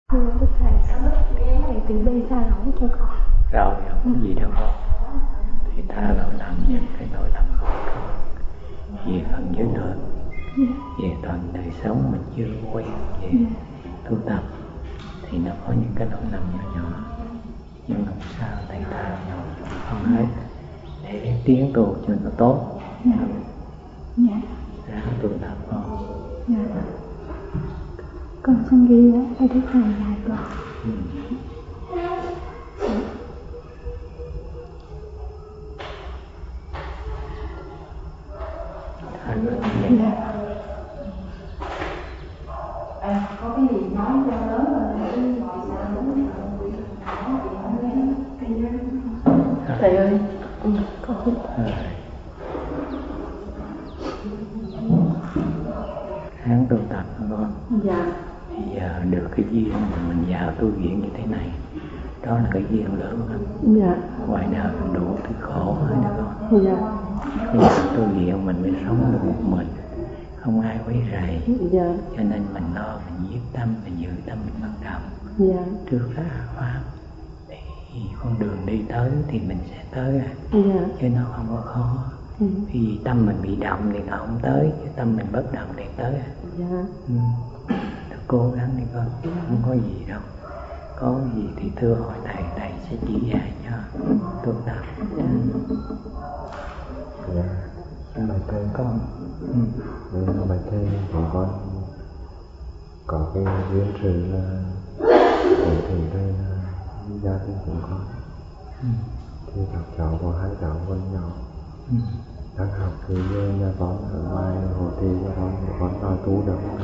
Thưa Đức Thầy, Thầy từ bi tha lỗi cho con. Rồi, không có gì đâu con. Thì tha lỗi làm những cái lỗi lầm của con. Về phần giới luật, về toàn đời sống mình chưa quen về tu tập, thì nó có những cái lỗi lầm nhỏ nhỏ. Nhưng làm sao thầy tha lỗi cho con hết để tiến tu cho nó tốt. Ráng tu tập con. Con xin ghi đó cho Đức Thầy dạy con. Có cái gì nói cho lớn rồi gọi sao đúng thầy ơi. Con Ráng tu tập con. Dạ. Bây giờ được cái duyên mà mình vào tu viện như thế này, đó là cái duyên lớn lắm. Dạ. Ngoài đời mình đủ thứ khổ hết đó con. Dạ. Bây giờ tu viện mình mới sống được một mình, không ai quấy rầy. Dạ. Cho nên mình lo, mình nhiếp tâm, mình giữ tâm mình bắt đầu. Dạ. Trước ra pháp thì con đường đi tới thì mình sẽ tới à. Dạ. Chứ nó không có khó. Vì tâm mình bị động thì nó không tới, chứ tâm mình bất động thì tới à. Dạ. Cố gắng đi con, không có gì đâu. Có gì thì thưa hỏi thầy, thầy sẽ chỉ dạy cho tu tập. Dạ, xin bài thơ con. Bài thơ của con có cái duyên sự là để thầy đây gia đình của con. Thì các cháu có 2 cháu con nhỏ đang học thì nhà con ở ngoài hồ thị cho con vào tu được không?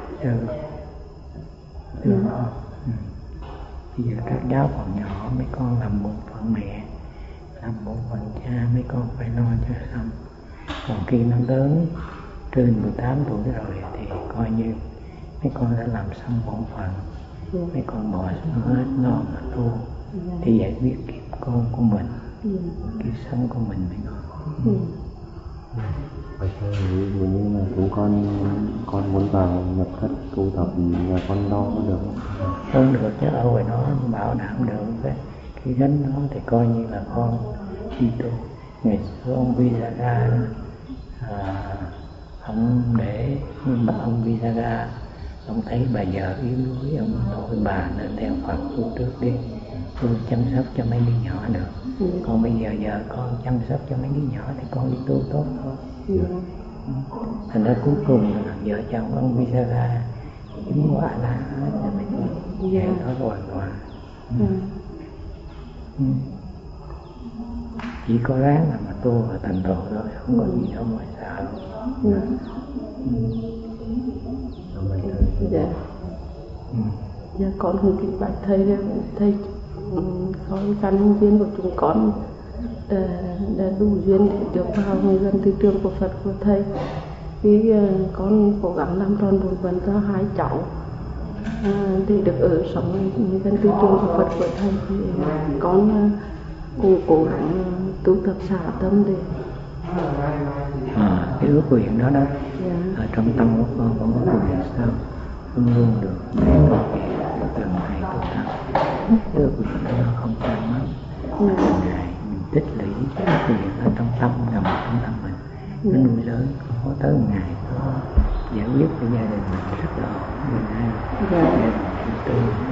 Được con. Bây giờ các cháu còn nhỏ, mấy con làm một phần mẹ, làm một phần cha, mấy con phải lo cho xong. Còn khi nó lớn trên 18 tuổi rồi thì coi như mấy con đã làm xong bổn phận. Mấy con bỏ xuống hết lo mà tu thì giải quyết kiếp con của mình, kiếp sống của mình mấy con. Vậy thôi, ví dụ như là chúng con muốn vào nhập thất tu tập thì nhà con lo có được không? Không được chứ, ở ngoài đó bảo đảm được cái gánh đó thì coi như là con đi tu. Ngày xưa ông Visaga ông để, nhưng mà ông Visaga ông thấy bà vợ yếu đuối, ông nói bà nên theo Phật tu trước đi, tôi chăm sóc cho mấy đứa nhỏ được. Còn bây giờ con chăm sóc cho mấy đứa nhỏ thì con đi tu tốt thôi. Thành ra cuối cùng là vợ chồng ông Visaga chứng quả là hết rồi mình vậy thôi hoàn toàn. Chỉ có ráng là mà tu và thành độ thôi, không có gì đâu ngoài sợ. Dạ. Dạ con cũng kính bạch thầy, thầy con căn duyên của chúng con đã đủ duyên để được vào người dân tư trường của Phật của thầy. Khi con cố gắng làm tròn bổn phận cho 2 cháu để được ở sống người dân tư trường của Phật của thầy, thì con cũng cố gắng tu tập xả tâm để cái ước nguyện đó đó. Ở trong tâm của con cũng có nguyện sao luôn luôn được để tu từng ngày tu tập. Ước nguyện đó nó không tan mất. Từng ngày mình tích lũy cái ước nguyện ở trong tâm, nằm trong tâm mình, nó nuôi lớn, có tới một ngày nó giải quyết cho gia đình mình rất là ổn. Mình hay gia đình tu.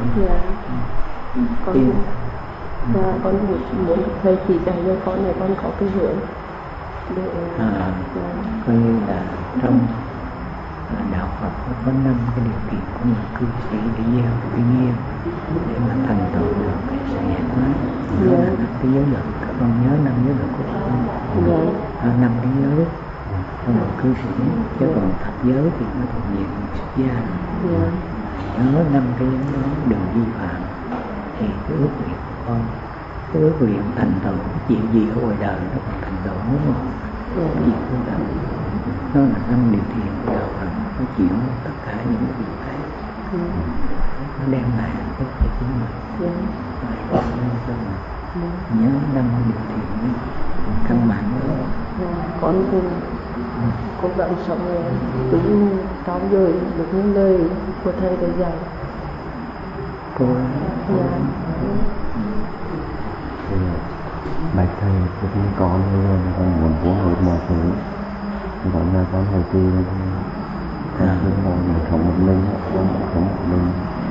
Con muốn thầy chỉ dạy cho con này, con có cái hướng để coi như là trong đạo Phật có 5 cái điều kiện của người cư sĩ để gieo uy nghiêm để mà thành tựu được cái sự giải thoát. Đó là 5 cái giới luật, các con nhớ 5 giới luật của Phật. 5 cái giới của người cư sĩ, chứ còn thập giới thì nó thuộc về người xuất gia. Nhớ 5 cái giới đó đừng vi phạm thì cái ước nguyện của con, cái ước nguyện thành tựu chuyện gì ở ngoài đời nó còn thành tựu đúng không? Chuyện của đạo nó là 5 điều thiện của đạo Phật, nó chịu tất cả những cái điều đấy, nó đem lại hạnh phúc cho chính mình. Nhớ 5 điều thiện căn bản đó. Con cố gắng sống đúng trọn vời được những lời của thầy đã dạy. cô. Bạch thầy của con muốn vốn hết mọi thứ, gọi là con hồi kỳ con đừng ngồi để sống một mình, con sống một mình.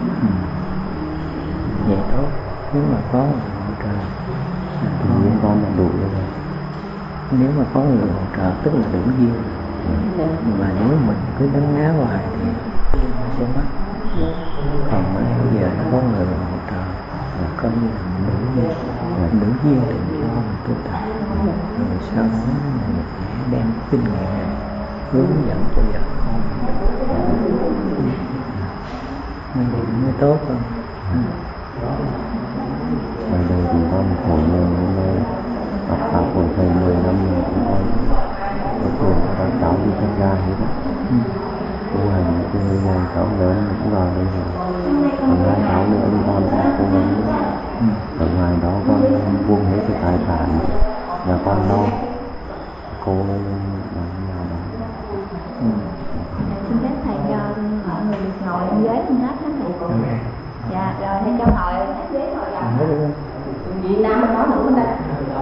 Vậy tốt, nếu mà có hỗ trợ Tự nhiên con là đủ rồi. Nếu mà có người hỗ trợ tức là đủ duyên. Mà nếu mình cứ đánh ngáo hoài thì nó sẽ mất. Còn mà bây giờ nó có người hỗ trợ là coi như là mình đủ duyên thì cho mình tu tập. Rồi sau đó mình sẽ đem kinh nghiệm này hướng dẫn cho vợ con. Như vậy mới tốt hơn. Ở đây thì con khổ nhiều nên học pháp của thầy 10 năm rồi con có trường các cháu đi tham gia hết á. Tu hành từ ngày cháu lớn cũng vào đây rồi. Còn 2 cháu nữa thì con cũng cố gắng. Ở ngoài đó con buông hết cái tài sản và con lo cô làm nhà đó. Xin phép thầy cho mọi người được ngồi trên ghế trên hết đó thầy. Dạ, rồi thầy cho ngồi hết ghế ngồi gần. Việt Nam mình nói nữa bên đây.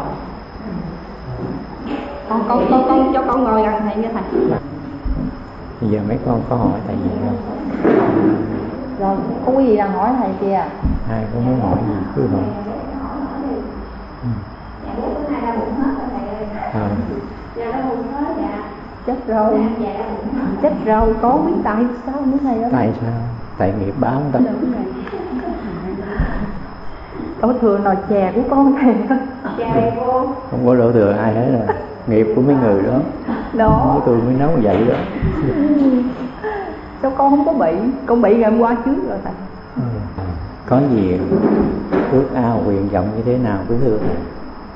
Con cho con ngồi gần thầy nha thầy. Bây giờ mấy con có hỏi thầy gì không? Rồi, có cái gì đang hỏi thầy kìa? Ai có muốn hỏi gì cứ hỏi. Chết rồi, có biết tại sao nữa thầy đó? Tại sao? Tại nghiệp báo đó. Đổ thừa nồi chè của con thầy. Chè cô. Không có đổ thừa ai hết rồi. Nghiệp của mấy người đó. Đó. Tôi mới nấu vậy đó. Sao con không có bị? Con bị ngày hôm qua trước rồi thầy. Có gì ước ao nguyện vọng như thế nào cứ thưa thầy.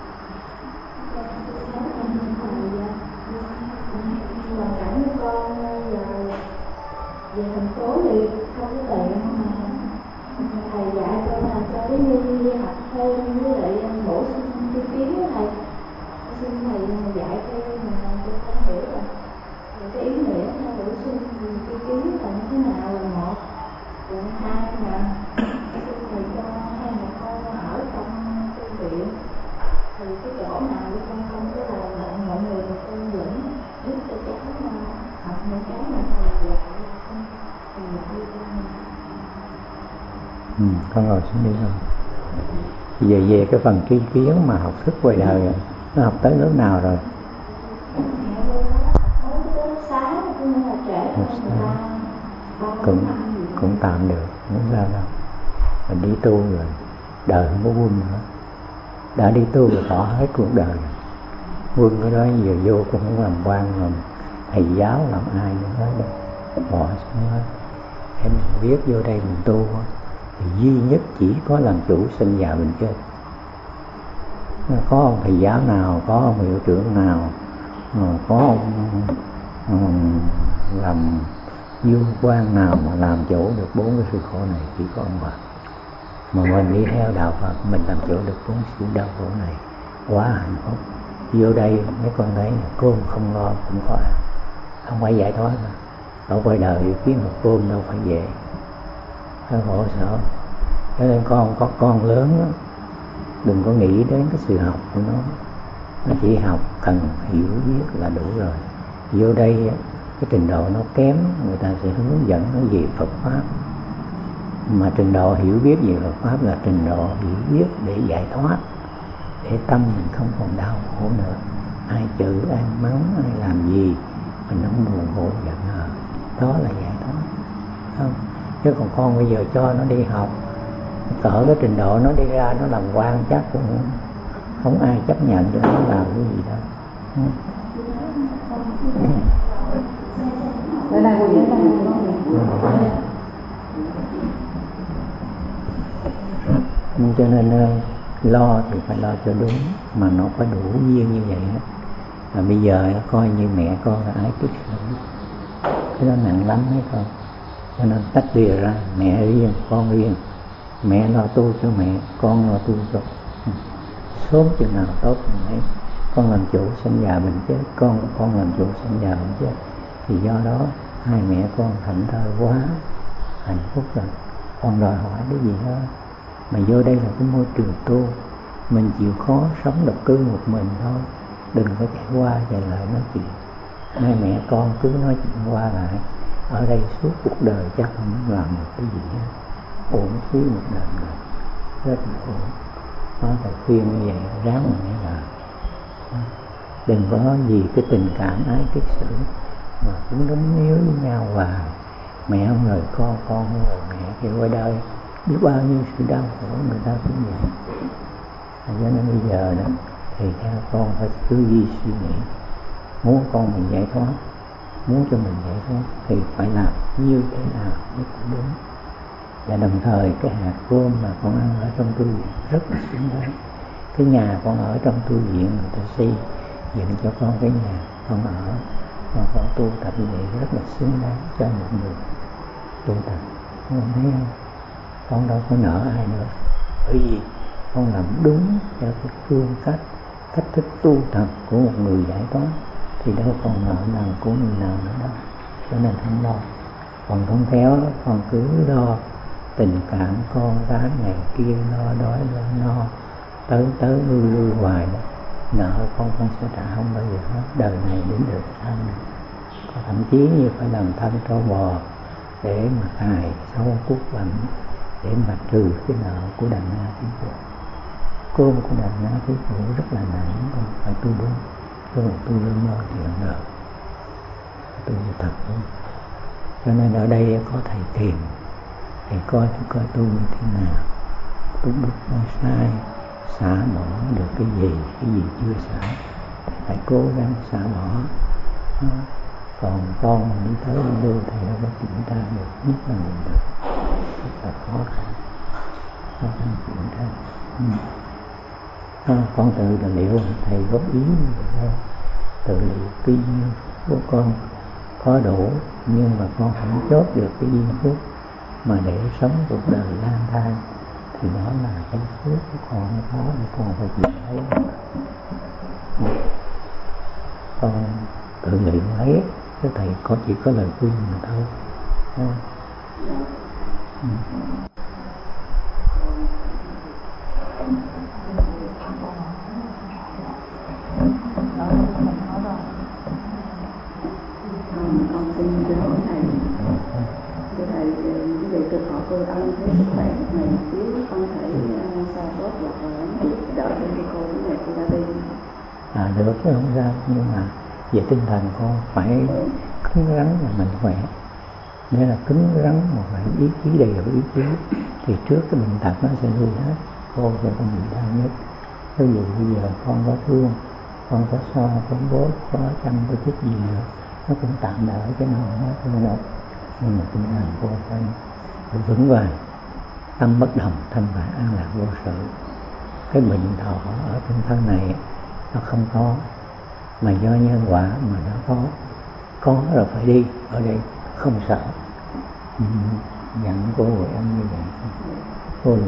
Về thành phố thì không có tiền mà thầy dạy cho cái đi học thêm với lại bổ sung chi phí với thầy. Xin thầy dạy cho con hiểu là cái ý nghĩa là bổ sung chi phí là như thế nào là một. Rồi hai là xin thầy cho hai mẹ con ở trong thư viện thì cái chỗ nào đi con không có là mọi người con dẫn giúp cho cháu học những cái mà thầy dạy. Con ngồi xuống đi không? Về cái phần tri kiến mà học thức ngoài đời rồi, nó học tới lớp nào rồi? Cũng tạm được, không sao đâu. Mình đi tu rồi, đời không có quân nữa. Đã đi tu rồi bỏ hết cuộc đời rồi. Quân cái đó giờ vô cũng không làm quan, làm thầy giáo, làm ai nữa hết đâu. Bỏ xuống hết. Em biết vô đây mình tu thì duy nhất chỉ có làm chủ sinh già bệnh chết. Có ông thầy giáo nào, có ông hiệu trưởng nào, có ông làm vua quan nào mà làm chủ được 4 cái sự khổ này, chỉ có ông Phật. Mà mình đi theo đạo Phật, mình làm chủ được 4 sự đau khổ này, quá hạnh phúc. Vô đây mấy con thấy cơm không lo cũng có ăn, không phải giải thoát đâu. Ở ngoài đời kiếm một cơm đâu phải về, hơi khổ sở. Cho nên con có con lớn đó, đừng có nghĩ đến cái sự học của nó chỉ học cần hiểu biết là đủ rồi. Vô đây cái trình độ nó kém, người ta sẽ hướng dẫn nó về Phật pháp, mà trình độ hiểu biết về Phật pháp là trình độ hiểu biết để giải thoát, để tâm mình không còn đau khổ nữa. Ai chửi, ai mắng, ai làm gì mình không buồn khổ giận hờn, đó là giải thoát, không? Chứ còn con bây giờ cho nó đi học cỡ cái trình độ nó đi ra nó làm quan chắc cũng không ai chấp nhận cho nó làm cái gì đâu. Cho nên lo thì phải lo cho đúng, mà nó phải đủ duyên như vậy đó. Và bây giờ nó coi như mẹ con là ái tức sủng, cái đó nặng lắm mấy con. Cho nên tách lìa ra, mẹ riêng, con riêng. Mẹ lo tu cho mẹ, con lo tu cho sớm chừng nào tốt chừng ấy. Con làm chủ sinh già bệnh chết, con làm chủ sinh già bệnh chết. Thì do đó hai mẹ con thảnh thơi quá hạnh phúc rồi. còn đòi hỏi cái gì hết. Mà vô đây là cái môi trường tu, mình chịu khó sống độc cư một mình thôi, đừng có chạy qua chạy lại nói chuyện. Hai mẹ con cứ nói chuyện qua lại, ở đây suốt cuộc đời chắc không làm được cái gì hết, uổng phí một đời này, rất là uổng. Nó phải khuyên như vậy, ráng mà nghe là đừng có vì cái tình cảm ái kết xử mà cũng đấm níu với nhau hoài. Mẹ không rời con không rời mẹ, thì qua đời biết bao nhiêu sự đau khổ người ta cũng vậy. Cho nên bây giờ đó thì theo con phải tư duy suy nghĩ, muốn con mình giải thoát, muốn cho mình giải thoát thì phải làm như thế nào mới cũng đúng. Và đồng thời cái hạt cơm mà con ăn ở trong tu viện rất là xứng đáng. Cái nhà con ở trong tu viện người ta xây dựng cho con cái nhà con ở, mà con tu tập như vậy rất là xứng đáng cho một người tu tập. Con thấy không? Con đâu có nợ ai nữa, bởi vì con làm đúng theo cái phương cách thức tu tập của một người giải thoát, thì đâu còn nợ nào của người nào nữa đâu. Cho nên không lo. Còn không khéo con cứ lo tình cảm con cái này kia, lo đói lo no, tới lui hoài đó. Nợ con sẽ trả không bao giờ hết, đời này đến đời sau này. Thậm chí như phải làm thân trâu bò để mà cài sâu cuốc bẩn, để mà trừ cái nợ của đàn na thiên phụ. Cơm của đàn na thiên phụ rất là nặng, con phải tu đúng, chứ mà tu lương mơ thì không được, tu thật đúng. Cho nên ở đây có thầy Tiền, thầy coi tu như thế nào, tu đúng không sai, xả bỏ được cái gì chưa xả phải cố gắng xả bỏ. Còn con mình đi tới đi lui thầy đâu có kiểm tra được, nhất là mình được, rất là khó khăn kiểm tra. Con tự liệu thầy góp ý như vậy thôi, tự liệu tuy nhiên của con có đủ, nhưng mà con không chốt được cái duyên phước mà để sống cuộc đời lang thang, thì đó là cái phước của con có, con phải chịu lấy. Con tự nghĩ lấy, cái thầy chỉ có lời khuyên mà thôi. Con xin hỏi thầy, thầy như vậy từ họ cô ăn thấy sức khỏe này xíu, con thể sao tốt hoặc là giúp đỡ cho cô này cô đã đi. Được chứ không sao, nhưng mà về tinh thần con phải cứng rắn là mình khỏe, nghĩa là cứng rắn mà phải ý chí, đầy đủ ý chí, thì trước cái bệnh tật nó sẽ lui hết, cô sẽ không bị đau nhất. Ví dụ bây giờ con có thương, con có so, có bố, có chăm, có chút gì nữa, nó cũng tạm đỡ cái nào hết thôi đâu. Nhưng mà tinh thần cô phải vững vàng, tâm bất động, thanh thản an lạc vô sự. Cái bệnh thọ ở trên thân này nó không có, mà do nhân quả mà nó có rồi phải đi. Ở đây không sợ. Dặn cô rồi em như vậy, cô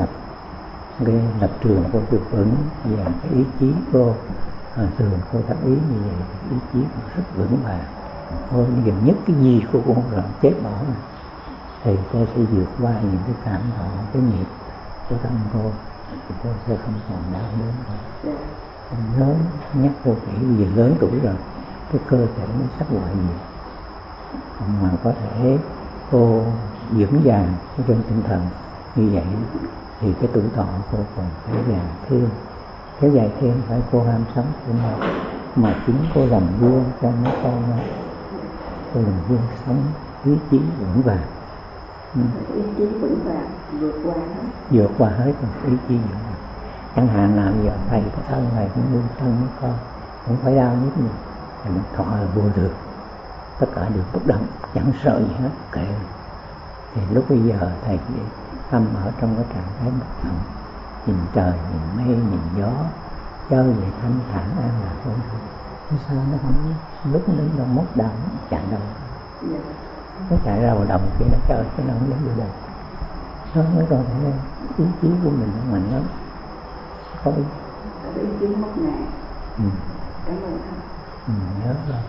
lập trường cô được vững, và cái ý chí cô thường cô tác ý như vậy, ý chí cô rất vững vàng. Thôi gần nhất cái gì cô cũng không chết bỏ này, thì cô sẽ vượt qua những cái cảm thọ, cái nghiệp của tâm cô, thì cô sẽ không còn đau đớn nữa. Lớn nhắc cô kỹ, vì lớn tuổi rồi, cái cơ thể nó sắp hoại diệt. Mà có thể cô vững vàng trên tinh thần như vậy, thì cái tuổi thọ cô còn kéo dài thêm, phải cô ham sống của nhau, mà chính cô làm gương cho mấy con đó. Cô làm gương sống ý chí vững vàng. Ý chí vững vàng vượt qua hết rồi, ý chí vững vàng. Chẳng hạn nào giờ thầy có thân này cũng nuôi thân với con, cũng phải đau nhất nhiều, thì mình thọ là vô thường, tất cả đều bất động, chẳng sợ gì hết, kệ. Thì lúc bây giờ thầy chỉ tâm ở trong cái trạng thái bất động, nhìn trời, nhìn mây, nhìn gió, chơi về thanh thản an lạc vô thường. Sao nó không lúc đến đâu mất đầu chạy đâu, nó chạy ra vào đồng kia nó chơi, cái nó không đến được đâu. Nó mới còn thấy ý chí của mình nó mạnh lắm, có ý chí mất ngàn. Cảm ơn thầy. Nhớ rồi.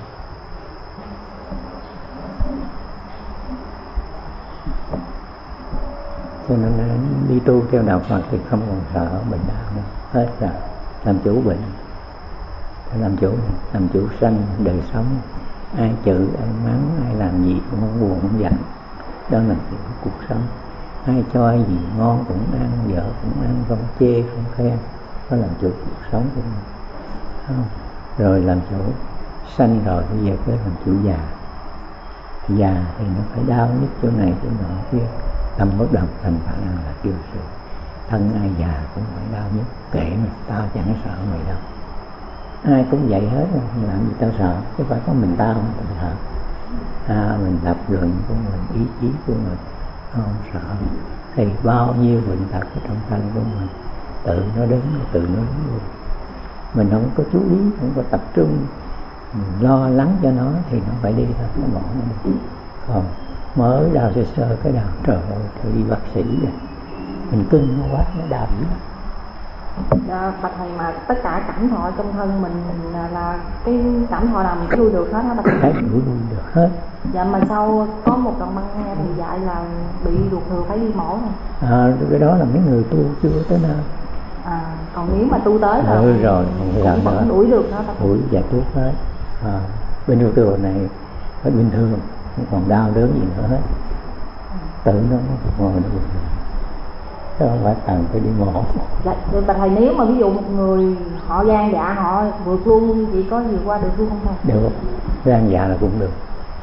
cho nên đi tu theo đạo Phật thì không còn sợ bệnh đau nữa, hết rồi, làm chủ bệnh, làm chủ sanh đời sống. Ai chửi, ai mắng, ai làm gì cũng không buồn không giận, đó là cuộc sống. Ai cho ai gì ngon cũng ăn, vợ cũng ăn, không chê không khen, đó là chủ cuộc sống của mình, không? Rồi làm chủ sanh rồi bây giờ tới làm chủ già. Già thì nó phải đau nhất chỗ này chỗ nọ kia, tâm bất động thành phản là kêu sự. Thân ai già cũng phải đau nhất, kệ mà tao chẳng sợ mày đâu. Ai cũng vậy hết, làm gì tao sợ, chứ phải có mình tao không sợ. Mình lập luận của mình, ý chí của mình, không sợ. Thì bao nhiêu bệnh tật ở trong thân của mình tự nó đến luôn. Mình không có chú ý, không có tập trung, mình lo lắng cho nó thì nó phải đi thôi, nó bỏ nó đi. Còn mới đau sơ cái đầu, trời ơi, thôi đi bác sĩ rồi, mình cưng nó quá, nó đau dữ. Dạ, bạch thầy, mà tất cả cảm thọ trong thân mình là cái cảm thọ nào mình nuôi được hết hả bạch thầy? Hết nuôi được hết. Dạ, mà sau có một đoạn băng nghe thì dạy là bị ruột thừa phải đi mổ này. Cái đó là mấy người tu chưa tới nơi. Còn nếu mà tu tới là rồi cũng vẫn đuổi được đó. Đuổi giải thuốc hết. Bên ruột thừa này phải bình thường, không còn đau đớn gì nữa hết. Tự nó ngồi nó bình thường, chứ không phải cần phải đi mổ. Dạ, bạch thầy, nếu mà ví dụ một người họ gan dạ họ vượt luôn, chỉ có vượt qua được luôn không thầy? Được, gan dạ là cũng được.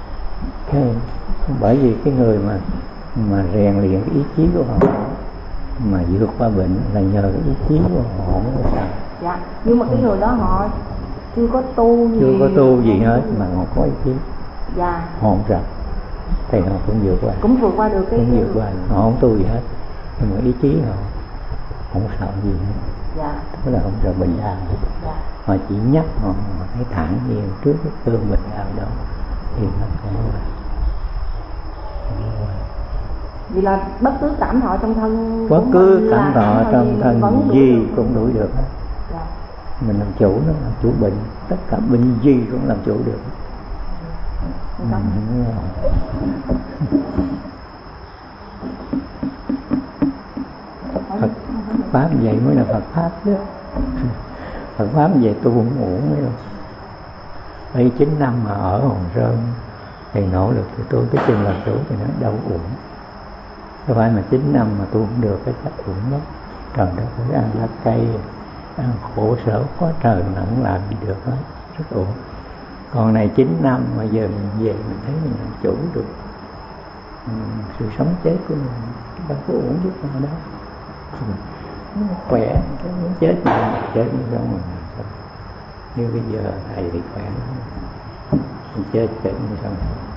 Bởi vì cái người mà rèn luyện cái ý chí của họ mà vượt qua bệnh là nhờ cái ý chí của họ mới sao. Dạ, nhưng mà cái người đó họ chưa có tu gì hết mà họ có ý chí. Dạ. Họ không sợ thì họ cũng vượt qua. Cũng vượt qua được cái. Cũng vượt qua, họ không tu gì hết, nhưng mà ý chí họ không sợ gì hết. Dạ. Tức là không sợ bệnh đau. Dạ. Họ chỉ nhắc họ hãy thẳng nhiều trước cái cơn bệnh đau đó thì nó không qua. Vì là bất cứ cảm thọ trong thân, bất cứ cảm thọ trong thân gì cũng đuổi được hết. Dạ. Mình làm chủ, nó làm chủ bệnh, tất cả bệnh gì cũng làm chủ được. Phật pháp vậy mới là Phật pháp chứ. Phật pháp vậy tu cũng ổn đâu. Đây 9 năm mà ở Hòn Sơn thì nỗ lực thì tôi cái chừng làm chủ thì nó đâu ổn. Không phải mà 9 năm mà tôi cũng được cái cách ổn lắm. Trời đất ơi, ăn lá cây, ăn khổ sở quá trời mà không làm gì được hết, rất ổn. Còn này 9 năm mà giờ mình về mình thấy mình làm chủ được sự sống chết của mình, đâu có ổn chút nào đâu. Khỏe, cái muốn chết mình chết như không mà sao. Như bây giờ thầy thì khỏe lắm, chết như sao.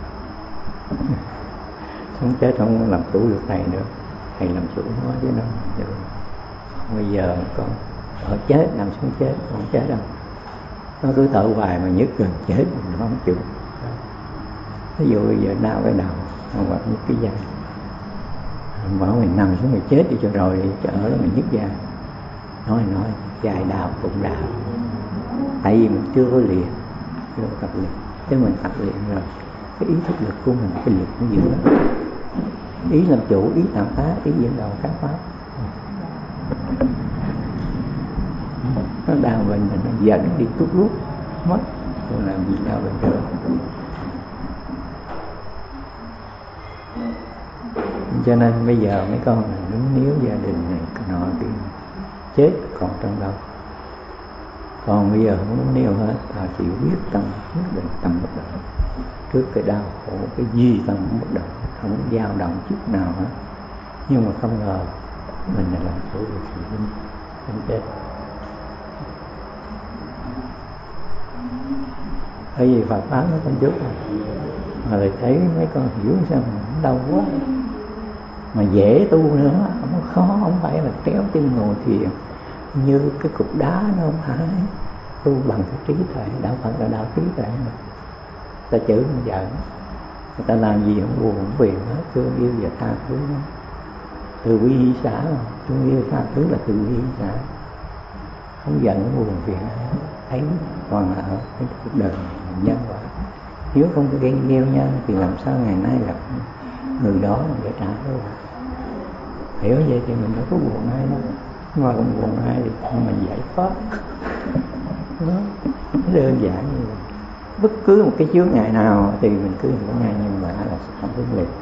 Sống chết không làm chủ được thầy nữa, thầy làm chủ nó chứ đâu được. Bây giờ con ở chết, nằm xuống chết, không chết đâu. Nó cứ thở hoài mà nhức gần chết mình không chịu. Ví dụ bây giờ đau cái đầu hoặc nhức cái da, bảo mình nằm xuống mình chết đi cho rồi đi, chợ đó mình nhức da. Nói dài đau cũng đau, tại vì mình chưa có luyện, chưa có tập luyện. Thế mình tập luyện rồi, cái ý thức lực của mình, cái lực cũng dữ lắm. Ý làm chủ, ý tạo phá, ý dẫn đầu khám phá. Nó đau bệnh mình nó dẫn đi tút lút mất, rồi làm gì đau bệnh được. Cho nên bây giờ mấy con là núng níu gia đình này nọ kia, chết còn trong đâu. Còn bây giờ không núng níu hết, họ chịu quyết tâm, quyết định tâm bất động. Trước cái đau khổ, cái gì tâm bất động, không dao động chút nào hết. Nhưng mà không ngờ mình là làm chủ được sự không chết. Bởi vì Phật pháp nó con chút mà lại thấy mấy con hiểu sao mà đau quá, mà dễ tu nữa, không khó, không phải là kéo chân ngồi thiền như cái cục đá, nó không phải. Tu bằng cái trí tuệ, đạo Phật là đạo trí tuệ mà. Ta chửi mình giận, người ta làm gì không buồn không phiền hết, thương yêu và tha thứ nó. Từ bi hỷ xả mà, thương yêu tha thứ là từ bi hỷ xả. Không giận không buồn phiền thấy còn là ở cái cuộc đời nhân quả. Nếu không có ghen gheo nhau thì làm sao ngày nay gặp người đó để trả đũa. hiểu vậy thì mình đâu có buồn ai đâu, mà không buồn ai thì mình giải thoát. Nó đơn giản như vậy. Bất cứ một cái chướng ngại nào thì mình cứ có ngay nhưng mà là sẽ không hướng liền.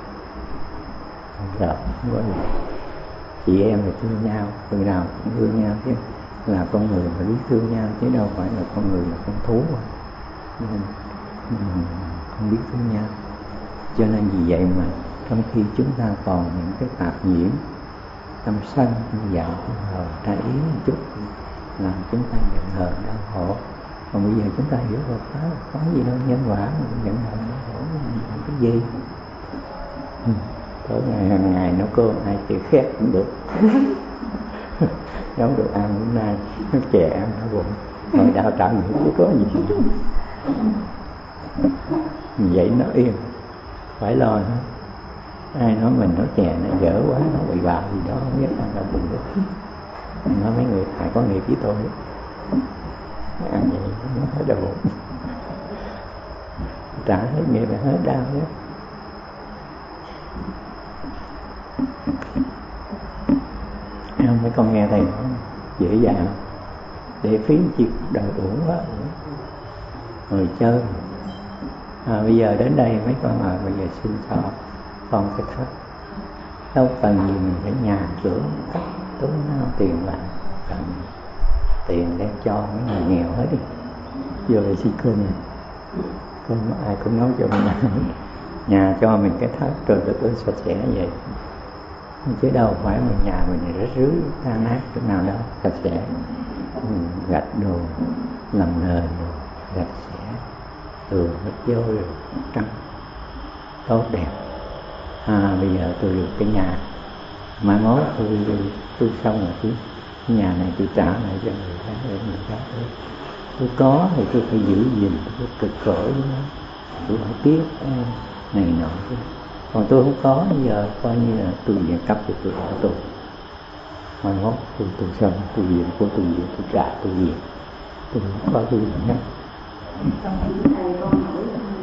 Không có gì. Chị em thì thương nhau, từ nào cũng thương nhau chứ, là con người mà biết thương nhau chứ đâu phải là con người là con thú mà. Nên không biết thương nhau. Cho nên vì vậy mà trong khi chúng ta còn những cái tạp nhiễm tâm sân, tâm giận, tâm hờn, ta ý một chút làm chúng ta giận hờn đau khổ. Còn bây giờ chúng ta hiểu Phật pháp có gì đâu, nhân quả mình giận hờn đau khổ mình làm cái gì. Tối ngày hàng ngày nấu cơm ai chịu khét cũng được. Nấu được ăn hôm nay nó chè ăn nó bụng rồi đau trọng gì chứ có gì. Vậy nó yên, phải lo hết. Ai nói mình nấu chè nó dở quá, nó bị bạo gì đó không biết ăn đau bụng được. Nói mấy người phải có nghiệp với tôi, ăn vậy nó hết đau bụng, trả hết nghiệp là hết đau hết. Không, mấy con nghe thầy nói dễ dàng để phí chi đời uổng quá, người chơi. Bây giờ đến đây mấy con bây giờ xin cho con cái thất, đâu cần gì mình phải nhà cửa cắt tốn tiền lại, cần tiền đem cho mấy người nghèo hết đi. Vô đây xin cơm ai cũng nấu cho mình nhà cho mình cái thất rồi tôi sạch sẽ vậy. Chứ đâu phải mà nhà mình rách rưới tan nát chỗ nào đâu, sạch sẽ, gạch đồ làm nền gạch sẽ, tường hết vô rồi trắng tốt đẹp. Bây giờ tôi được cái nhà, mai mốt tôi xong rồi cái nhà này tôi trả lại cho người khác để người khác tôi có thì tôi phải giữ gìn, tôi cực khổ với nó, tôi phải tiếc này nọ. Còn tôi không có, bây giờ coi như là tôi viện cấp cho tôi ở tôi. Mai mốt tôi xong, tôi viện của tôi viện, tôi trả tôi viện. Tôi không có tôi viện hết. Thầy con hỏi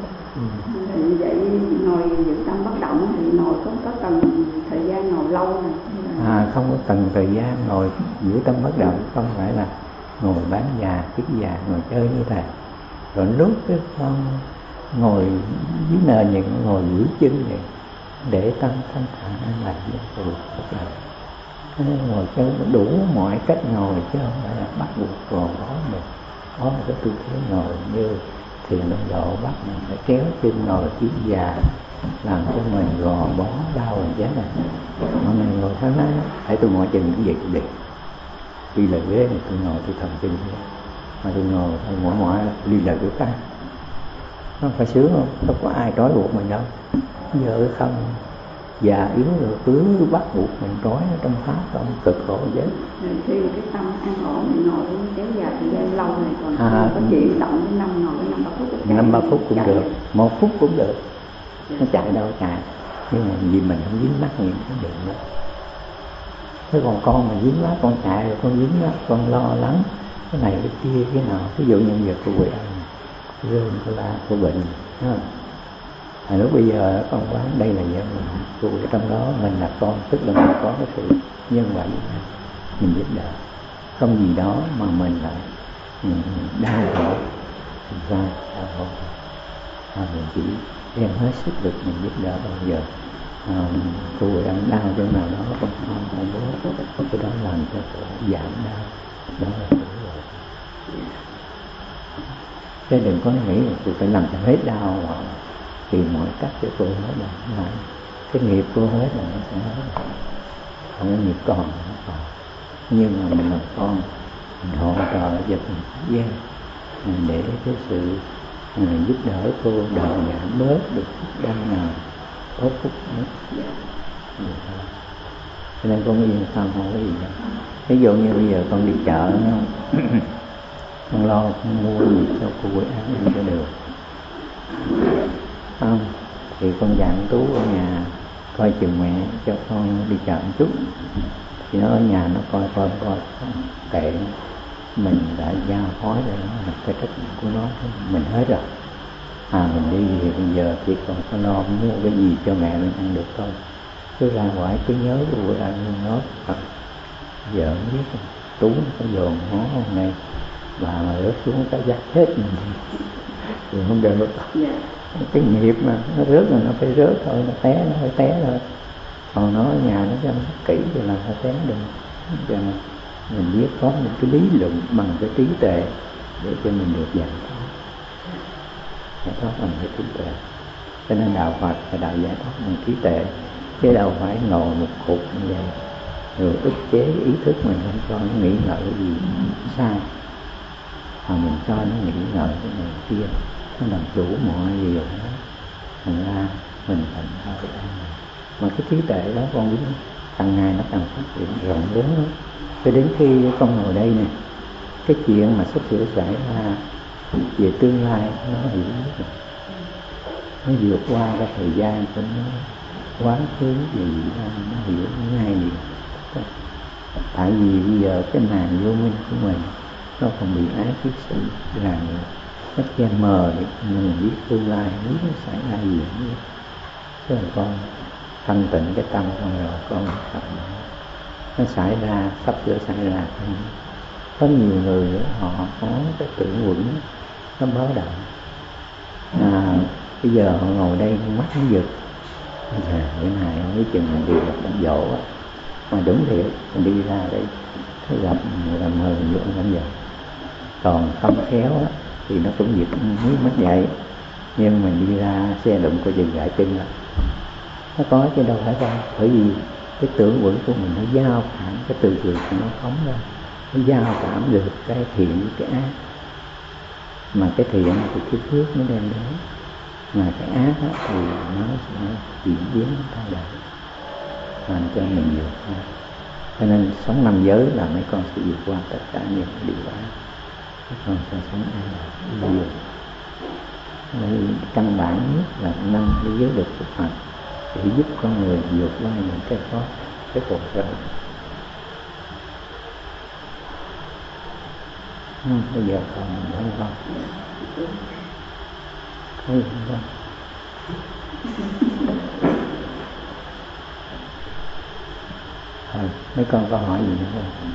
thì vậy ngồi giữ tâm bất động thì ngồi có cần thời gian ngồi lâu này? Không có cần thời gian ngồi giữ tâm bất động, không phải là ngồi bán già, kiết già, ngồi chơi như thầy. Rồi lúc cái con ngồi dưới nền vậy, ngồi giữ chân vậy, để tâm thanh thản an lạc với Phật đạo. Ngồi chơi đủ mọi cách ngồi chứ không phải là bắt buộc còn đó mình có một cái tư thế ngồi như thiền đông độ bắt mình phải kéo chân ngồi kiết già làm cho mình gò bó đau rồi chết này. Hôm nay ngồi tháng nay để tôi ngồi chân cũng vậy tôi đi. Đi lại ghế này tôi ngồi tôi thầm chân vậy. Mà tôi ngồi tôi mỏi đi lại cái khác. Nó phải sướng không? Không có ai trói buộc mình đâu. Giờ không già yếu rồi cứ bắt buộc mình trói ở trong pháp không cực khổ vậy. Khi cái tâm an ổn thì ngồi kéo dài thời gian lâu này còn có chuyện động đến 5 ngồi 5-3 phút cũng được, 1 phút cũng được. Nó chạy đâu chạy, nhưng mà vì mình không dính mắc những cái chuyện đó. Thế còn con mà dính mắc, con chạy rồi con dính mắc, con lo lắng cái này cái kia cái nào. Ví dụ như việc của quỷ rơi của la của bệnh, lúc bây giờ con quán đây là do mình, trong đó mình là con, tức là mình có cái sự nhân quả mình giúp đỡ, không gì đó mà mình lại đau khổ ra đau khổ. Mình chỉ đem hết sức lực mình giúp đỡ bao giờ cô đang đau chỗ nào đó con bố cái đó làm cho cô giảm đau, đó là đủ rồi. Chứ đừng có nghĩ là tôi phải làm cho hết đau hoặc tìm mọi cách cho cô hết đau. Cái nghiệp cô hết là nó sẽ hết, không có nghiệp còn nó còn. Nhưng mà mình làm con mình hỗ trợ giúp mình gian để cái sự giúp đỡ cô đỡ giảm bớt được đau nào tốt phúc nhất. Cho nên con yên tâm không có gì đâu. Ví dụ như bây giờ con đi chợ con lo con mua gì cho cô quỷ ăn cho được không, thì con dặn Tú ở nhà coi chừng mẹ cho con đi chợ một chút, thì nó ở nhà nó coi kệ mình đã giao phó cho nó là cái trách nhiệm của nó, mình hết rồi. Mình đi thì bây giờ chỉ còn có lo mua cái gì cho mẹ mình ăn được thôi, cứ ra ngoài cứ nhớ cái buổi ăn nói Phật. Giờ không biết Tú nó có dồn ngó hôm nay bà mà rớt xuống cái dắt hết mình thì không được. Cái nghiệp mà nó rớt là nó phải rớt thôi, nó phải té thôi. Còn nó ở nhà nó chăm sóc kỹ thì làm sao té được. Cho nên mình biết có một cái lý luận bằng cái trí tuệ để cho mình được giải thoát bằng cái trí tuệ. Cho nên đạo Phật là đạo giải thoát bằng trí tuệ, chứ đâu phải ngồi một cục như vậy rồi ức chế ý thức mình không cho nó nghĩ ngợi cái gì sai, mà mình cho nó nghĩ ngợi cái này kia, nó làm chủ mọi điều đó. Thành ra mình thành thôi. Mà cái trí tuệ đó con biết càng ngày nó càng phát triển rộng lớn lắm. Cho đến khi con ngồi đây nè, cái chuyện mà sắp sửa xảy ra về tương lai nó hiểu được. Nó vượt qua cái thời gian của nó, quá khứ gì đó, nó hiểu ngay liền. Tại vì bây giờ cái màn vô minh của mình nó còn bị ái kiết sử làm nó che mờ để mình biết tương lai biết nó xảy ra gì nữa. Chứ là con thanh tịnh cái tâm con rồi con thật nó xảy ra, sắp sửa xảy ra. Có nhiều người họ có cái tưởng quẩn nó báo động. Bây giờ họ ngồi đây mắt nó giật, bữa nay không biết chừng mình đi gặp đám dỗ á, mà đúng thiệt mình đi ra đây thấy gặp người làm hơi vô đám dỗ. Còn không khéo á thì nó cũng giật nước mắt vậy, nhưng mình đi ra xe đụng coi chừng gãy chân á. Nó có chứ đâu phải không, bởi vì cái tưởng quẩn của mình nó giao cảm, cái từ trường của nó phóng ra, nó giao cảm được cái thiện với cái ác. Mà cái thiện thì cái phước nó đem đến, mà cái ác thì nó sẽ diễn biến thay đổi, làm cho mình vượt qua. Cho nên sống năm giới là mấy con sẽ vượt qua tất cả những điều ác, mấy con sẽ sống an lạc. Căn bản nhất là năm cái giới luật của Phật để giúp con người vượt qua những cái khó, cái cuộc đời. Bây giờ còn nói không? Không không? Mấy con có hỏi gì nữa không?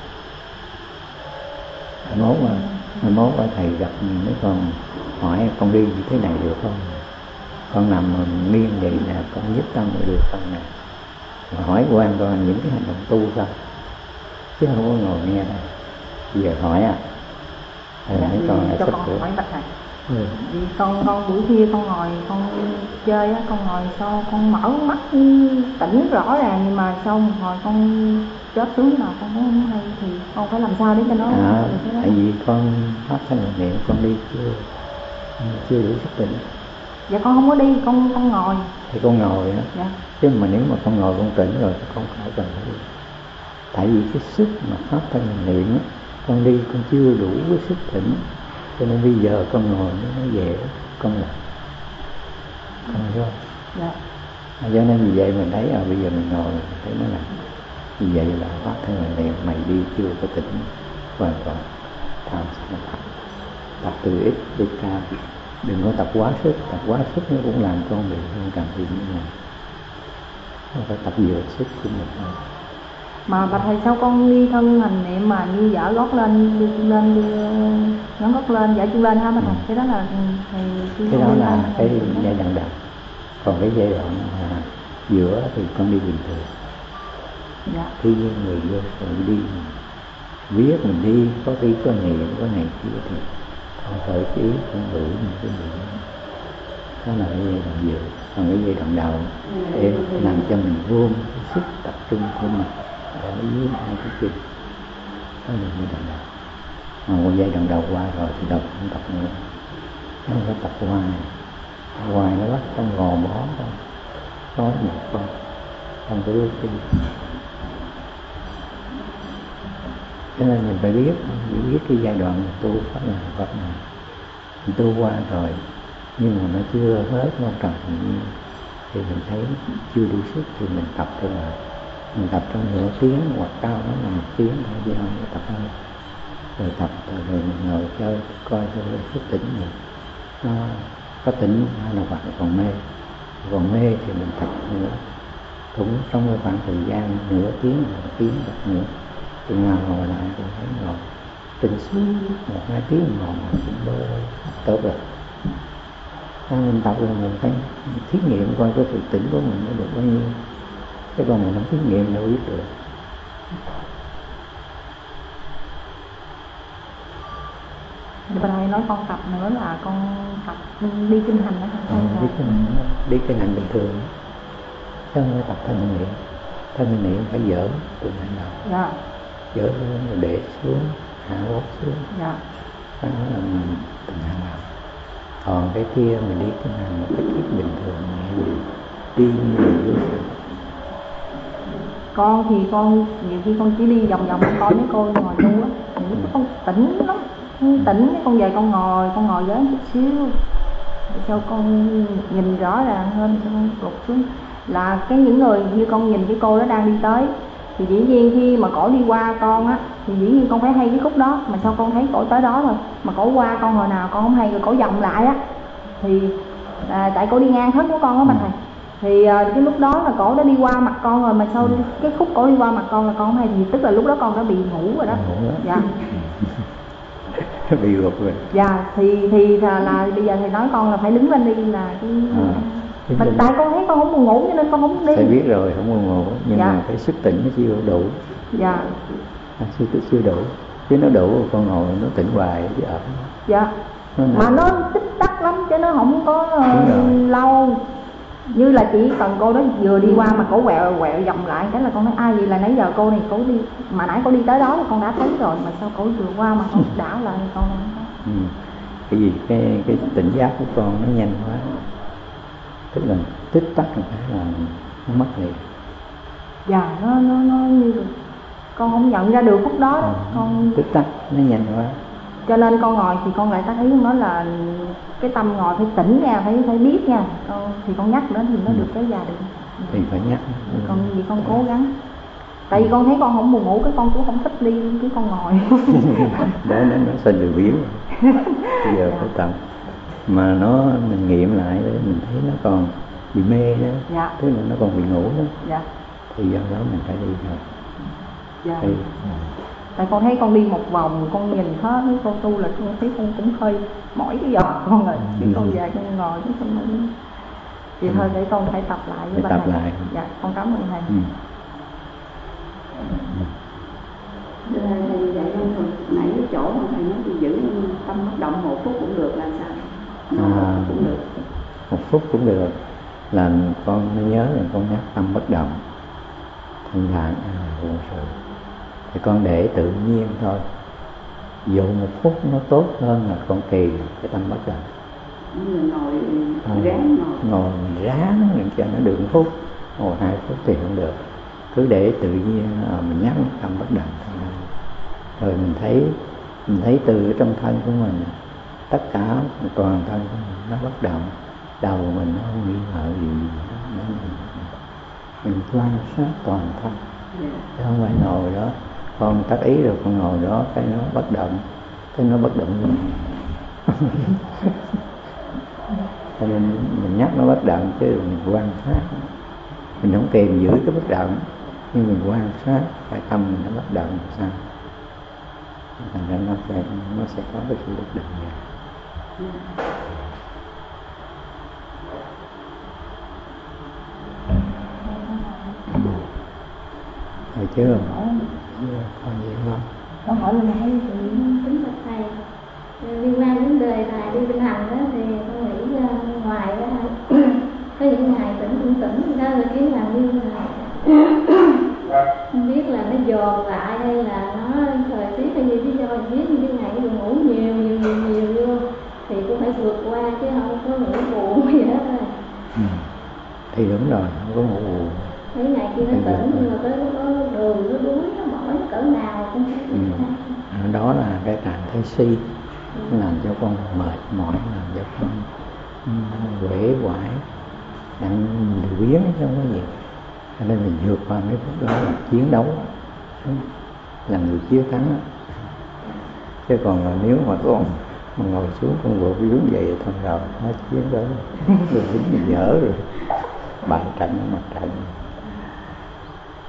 Mai mốt thầy gặp mấy con hỏi con đi như thế này được không? Con nằm miên vậy nè, con giúp tâm được không nè? Mà hỏi quan toàn những cái hành động tu thôi, chứ không có ngồi nghe đây. Bây giờ hỏi mấy con là sắp sửa. Hỏi bạch thầy. Vì con buổi khuya con ngồi con chơi á, con ngồi sau con mở mắt tỉnh rõ ràng, nhưng mà sau một hồi con chết tướng nào con cũng không hay, thì con phải làm sao để cho nó tại vì con phát thanh niệm con đi chưa đủ sức tỉnh. Dạ con không có đi, con ngồi. Thì con ngồi á. Dạ. Chứ mà nếu mà con ngồi con tỉnh rồi thì con phải cần phải đi. Tại vì cái sức mà phát thanh niệm á, con đi con chưa đủ với sức tỉnh, cho nên bây giờ con ngồi nó dễ con làm. Con hiểu không? Dạ. Cho nên vì vậy mình thấy bây giờ mình ngồi mình thấy nó làm. Vì vậy là phát thanh niệm mày đi chưa có tỉnh hoàn toàn. Tham sao tập từ ít đến cao. Đừng có tập quá sức nó cũng làm con bị không cần gì như này. Không phải tập vừa sức của mình thôi. Mà bà thầy sao con đi thân hành niệm mà như dở gót lên, ngón gót lên, dở chân lên ha bà thầy? Cái đó là thầy cái đó là cái giai đoạn đầu. Còn cái giai đoạn giữa thì con đi bình thường. Dạ. Khi người vô rồi đi viết mình đi, có khi có niệm có này kia thì con khởi ý con đủ những cái niệm. Đó là cái giai đoạn giữa. Còn cái giai đoạn đầu để làm cho mình gom cái sức tập trung của mình ở dưới hai cái chân. Đó là giai đoạn đầu. Mà một giai đoạn đầu qua rồi thì đâu không tập nữa. Không có tập hoài nó bắt con gò bó thôi, nói một con không có bước đi. Cho nên mình phải biết cái giai đoạn tu pháp là Phật này mình tu qua rồi, nhưng mà nó chưa hết quan trọng thì mình thấy chưa đủ sức thì mình tập trở lại. Mình tập trong nửa tiếng hoặc cao đó là 1 tiếng thôi, chứ không có tập hơn. Rồi tập rồi mình ngồi chơi coi thôi thức tỉnh mình. Nó có tỉnh hay là hoặc còn mê thì mình tập nữa. cũng trong cái khoảng thời gian nửa tiếng, một tiếng hoặc nữa, chừng nào ngồi lại cũng thấy ngồi tình suốt 1-2 tiếng ngồi cũng bơ tốt rồi. Mình tập rồi mình phải thí nghiệm coi cái sự tỉnh của mình nó được bao nhiêu, cái còn mình không thí nghiệm đâu biết được. Bên này nói con tập nữa là con tập đi kinh hành đó hả? Đi kinh hành bình thường, chứ không phải tập thân niệm. Thân niệm phải dỡ từng hành động. Dạ. Dỡ rồi để xuống, hạ gót xuống. Dạ. Đó là từng hành động. Còn cái kia mình đi kinh hành một cách rất bình thường, mình đi nhiều lúc. Con thì con nhiều khi con chỉ đi vòng vòng coi mấy cô ngồi tu á, thì con tỉnh lắm. Tỉnh con về con ngồi với chút xíu để cho con nhìn rõ ràng hơn, cho con lục xuống là cái những người như con nhìn cái cô đó đang đi tới thì dĩ nhiên khi mà cổ đi qua con á thì dĩ nhiên con phải hay cái khúc đó, mà sao con thấy cổ tới đó rồi mà cổ qua con hồi nào con không hay, rồi cổ vòng lại á thì tại cổ đi ngang thân của con á bà thầy, thì cái lúc đó là cổ đã đi qua mặt con rồi, mà sau cái khúc cổ đi qua mặt con là con không hay, thì tức là lúc đó con đã bị ngủ rồi đó. Dạ. Bị gục rồi. Dạ, thì là bây giờ thầy nói con là phải đứng lên đi là cái tại con thấy con không buồn ngủ cho nên con không đi. Thầy biết rồi, không buồn ngủ nhưng mà cái sức tỉnh nó chưa đủ. Dạ. Sức tỉnh chưa đủ, chứ nó đủ con ngồi nó tỉnh hoài chứ ở. Dạ. Mà nó tích tắc lắm chứ nó không có lâu. Như là chỉ cần cô đó vừa đi qua mà cổ quẹo vòng lại cái là con nói ai vậy, là nãy giờ cô này cổ đi mà nãy cô đi tới đó là con đã thấy rồi, mà sao cổ vừa qua mà con đảo lại con không có. Cái gì cái tỉnh giác của con nó nhanh quá, tức là tích tắc một cái là nó mất liền. Dạ, nó như con không nhận ra được khúc đó. Con tích tắc nó nhanh quá, cho nên con ngồi thì con lại thấy nó là cái tâm ngồi phải tỉnh nha, phải biết nha con, thì con nhắc nữa thì nó được kéo dài được. Thì phải nhắc. Con vì con cố gắng, tại vì con thấy con không buồn ngủ, cái con cũng không thích đi, cái con ngồi. Đó nó sinh được biến. Bây giờ phải tập mà mình nghiệm lại để mình thấy nó còn bị mê đó. Dạ. Tức là nó còn bị ngủ đó. Dạ. Thì do đó mình phải đi rồi. Dạ. Tại con thấy con đi một vòng con nhìn hết với con tu là con thấy con cũng hơi mỏi cái giò con rồi, chứ con về con ngồi chứ con không. Thì thôi để con phải tập lại với tập thầy. lại. Dạ, con cảm ơn thầy. Thầy dạy con rồi nãy cái chỗ mà thầy nói thì giữ tâm bất động 1 phút cũng được là sao? 1 phút cũng được. 1 phút cũng được, là con nhớ là con nhắc tâm bất động, thanh thản vô sự, thì con để tự nhiên thôi. Dù 1 phút nó tốt hơn là con kỳ cái tâm bất động. Ngồi ráng cho nó được 1 phút, ngồi 2 phút thì không được. Cứ để tự nhiên mình nhắc tâm bất động thôi. Rồi mình thấy từ trong thân của mình tất cả toàn thân của mình nó bất động, đầu mình nó không nghĩ ngợi gì nữa. Mình quan sát toàn thân, chứ không phải ngồi đó con tác ý rồi con ngồi đó cái nó bất động, luôn. Cho nên mình nhắc nó bất động chứ mình quan sát, mình không kìm giữ cái bất động, nhưng mình quan sát cái tâm mình nó bất động sao, thành ra nó sẽ có cái sự bất động này. Thấy chưa? Còn gì không? Con hỏi luôn nãy thì Kính bạch thầy, liên quan đến đề tài đi kinh hành đó thì con nghĩ ngoài đó có những ngày tỉnh đó là kiến làm như là không biết là nó dồn lại hay là nó thời tiết hay gì, chứ do biết như cái ngày nó ngủ nhiều vô thì cũng phải vượt qua chứ không có ngủ buồn gì hết rồi. Thì đúng rồi, không có ngủ buồn. Mấy ngày kia nó tỉnh nhưng mà tới lúc đó đường nó đuối nó mỏi cỡ nào cũng phải. Đó là cái trạng thái si, làm cho con mệt mỏi, làm cho con uể oải, đang lười biếng không có gì. Cho nên mình vượt qua mấy phút đó là chiến đấu, là người chiến thắng. Chứ còn là nếu mà con mà ngồi xuống con vượt đứng vậy thôi rồi hết chiến đấu, người lính mình dở rồi, bại trận mặt trận.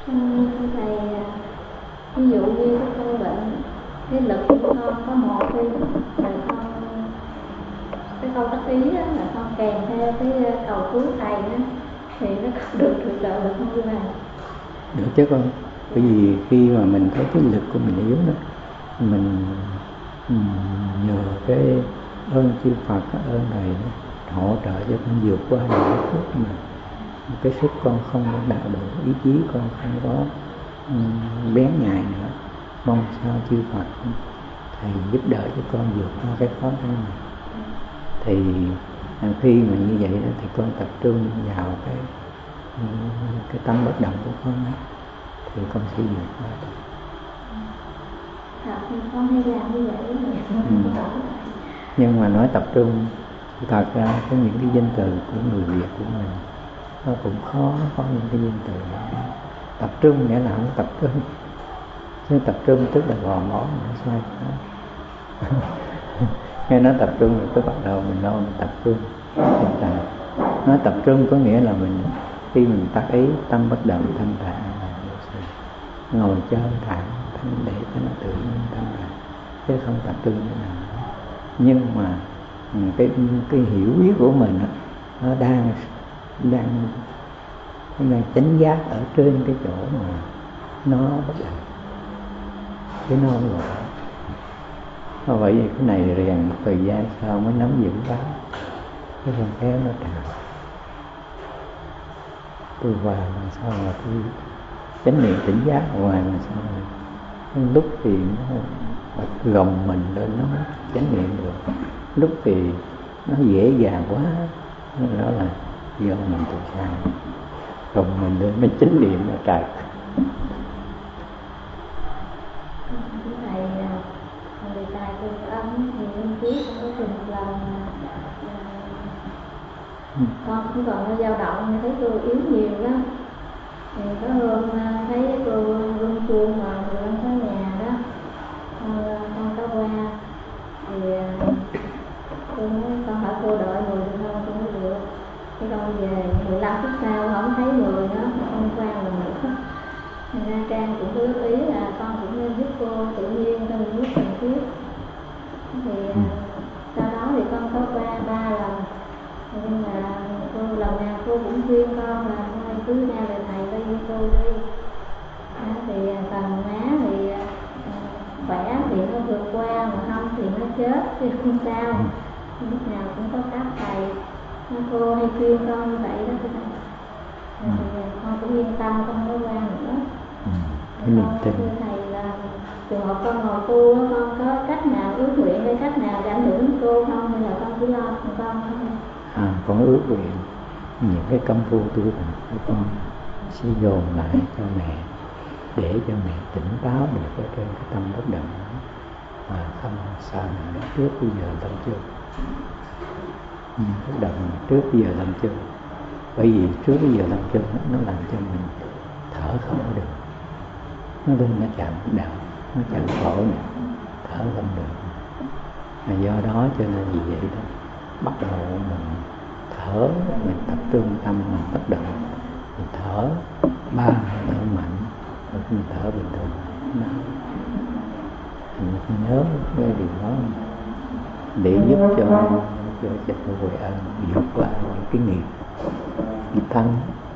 Thầy, ví dụ như cái con bệnh, cái lực của con có một đi, rồi cái câu tác ý đó là con kèm theo cái cầu cứu thầy đó, thì nó có được trợ lực không như này? Được chứ con, bởi vì khi mà mình thấy cái lực của mình yếu đó, mình nhờ cái ơn chư Phật, ơn thầy hỗ trợ cho con vượt qua những cái phút mà cái sức con không có đạt được, ý chí con không có bén nhạy nữa. Mong sao chư Phật thầy giúp đỡ cho con vượt qua cái khó khăn này. Thì khi mà như vậy đó thì con tập trung vào cái tâm bất động của con đó, thì con sẽ vượt qua được. Con hay làm như vậy đó. Nhưng mà nói tập trung, thật ra có những cái danh từ của người Việt của mình nó cũng khó có những cái danh từ đó. Tập trung nghĩa là không tập trung, nhưng tập trung tức là gò bó nó xoay đó. Nghe nói tập trung rồi cứ bắt đầu mình lo mình tập trung. Nói tập trung có nghĩa là mình khi mình tác ý tâm bất động thanh thản, ngồi chơi thẳng để cho nó tự nhiên thanh thản, chứ không tập trung như nào. Nhưng mà cái hiểu biết của mình đó, nó đang chánh giác ở trên cái chỗ mà nó bất động, cái nó rồi. Bởi vì cái này rèn một thời gian sau mới nắm vững đó, cái con kéo nó trào. Tôi vào làm sao mà tôi chánh niệm tỉnh giác ngoài làm sao mà lúc thì nó gồng mình lên nó chánh niệm được, lúc thì nó dễ dàng quá, đó là do mình tự sai, gồng mình lên mới chánh niệm là trật. Người tài từ âm thì em biết có từng một lần con cũng còn nó dao động, thấy cô yếu nhiều lắm. Thì có hôm thấy cô rung chuông mà người lên tới nhà đó, con có qua thì tôi nói con hỏi cô đợi người được không, tôi nói được. Cái con về 15 phút sau không thấy người đó, không qua lần nữa. Thành ra Trang cũng có góp ý là con cũng nên giúp cô tự nhiên trong những lúc cần thiết. Thì sau đó thì con có qua 3 lần, nhưng mà cô lần nào cô cũng khuyên con là thôi cứ ra về thầy đi với cô đi. Thì phần má thì khỏe thì nó vượt qua, mà không thì nó chết chứ không sao. Lúc nào cũng có các thầy, cô hay khuyên con như vậy đó. Thì con cũng yên tâm, con không có qua nữa. Con thưa thầy là trường hợp con ngồi tu, con có cách nào ước nguyện hay cách nào để ảnh hưởng đến cô không, hay là con chỉ lo con không? Con ước nguyện những cái công phu tu tập của con sẽ dồn lại cho mẹ, để cho mẹ tỉnh táo được ở trên cái tâm bất động đó, mà không sao nữa trước bây giờ lâm chung. Bất động trước bây giờ lâm chung, bởi vì trước bây giờ lâm chung nó làm cho mình thở không được, nó lên nó chạm đạo, nó chạm khổ nữa, thở không được. Do đó cho nên vì vậy đó, bắt đầu mình thở, mình tập trung tâm mình bất động, mình thở 3 hơi thở mạnh, rồi mình thở bình thường. Mình nhớ cái điều đó để giúp cho tôi Huệ Ân vượt qua những cái nghiệp thân.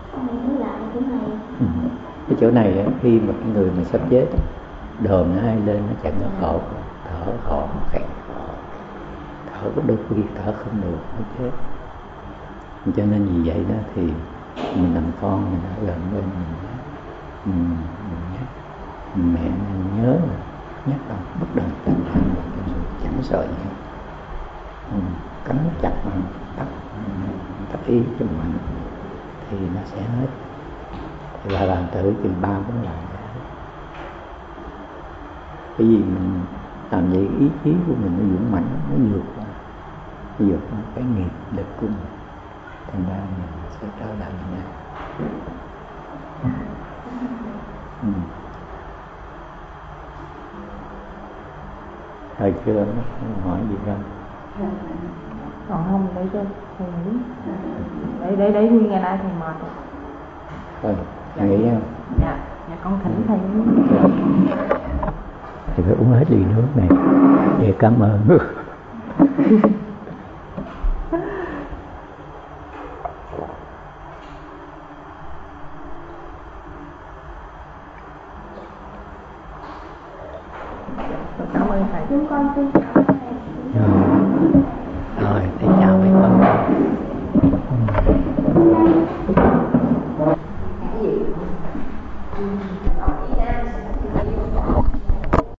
Cái chỗ này á, khi mà cái người mà sắp chết đờn ai lên nó chẳng có khổ, thở khổ khẽ, thở đôi khi thở không được nó chết. Cho nên vì vậy đó thì mình làm con mình ở gần bên mình nhắc mẹ mình nhớ là nhắc là bất động thanh thản chẳng sợ gì, cắn chặt bằng tắt ý cho mạnh thì nó sẽ hết. Thì là làm thử chừng 3-4 lần. Bởi vì mình làm vậy ý chí của mình nó vững mạnh, nó vượt qua cái nghiệp lực của mình, thành ra mình sẽ trở lại như này. Thời chưa nó hỏi gì không? Còn không để cho thầy nghỉ. Để nguyên ngày nay thầy mệt rồi. Thôi, nghỉ không? Dạ. Dạ con thỉnh thầy. Thì phải uống hết ly nước này để cảm ơn. Cảm ơn thầy. Chúng con xin